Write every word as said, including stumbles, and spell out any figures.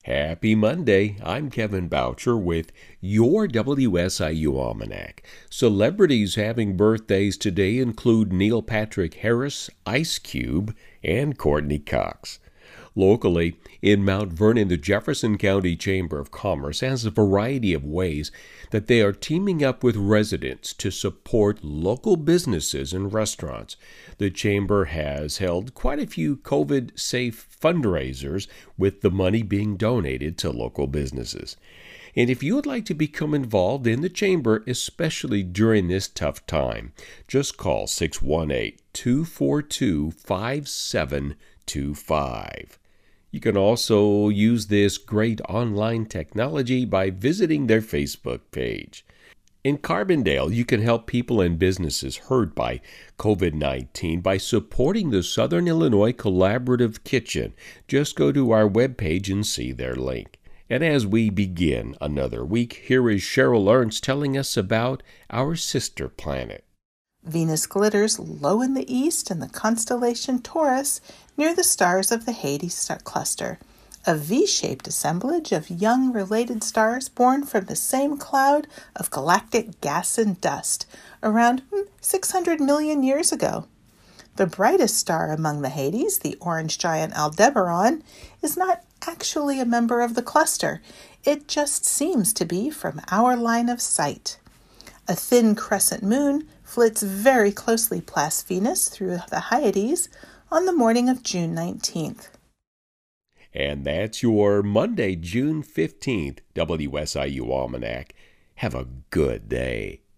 Happy Monday. I'm Kevin Boucher with your W S I U Almanac. Celebrities having birthdays today include Neil Patrick Harris, Ice Cube, and Courtney Cox. Locally, in Mount Vernon, the Jefferson County Chamber of Commerce has a variety of ways that they are teaming up with residents to support local businesses and restaurants. The Chamber has held quite a few COVID-safe fundraisers, with the money being donated to local businesses. And if you would like to become involved in the Chamber, especially during this tough time, just call six one eight, two four two, five seven two five. You can also use this great online technology by visiting their Facebook page. In Carbondale, you can help people and businesses hurt by COVID nineteen by supporting the Southern Illinois Collaborative Kitchen. Just go to our webpage and see their link. And as we begin another week, here is Cheryl Ernst telling us about our sister planet. Venus glitters low in the east in the constellation Taurus near the stars of the Hyades star cluster, a V-shaped assemblage of young related stars born from the same cloud of galactic gas and dust around six hundred million years ago. The brightest star among the Hyades, the orange giant Aldebaran, is not actually a member of the cluster. It just seems to be from our line of sight. A thin crescent moon flits very closely past Venus through the Hyades on the morning of June nineteenth. And that's your Monday, June fifteenth, W S I U Almanac. Have a good day.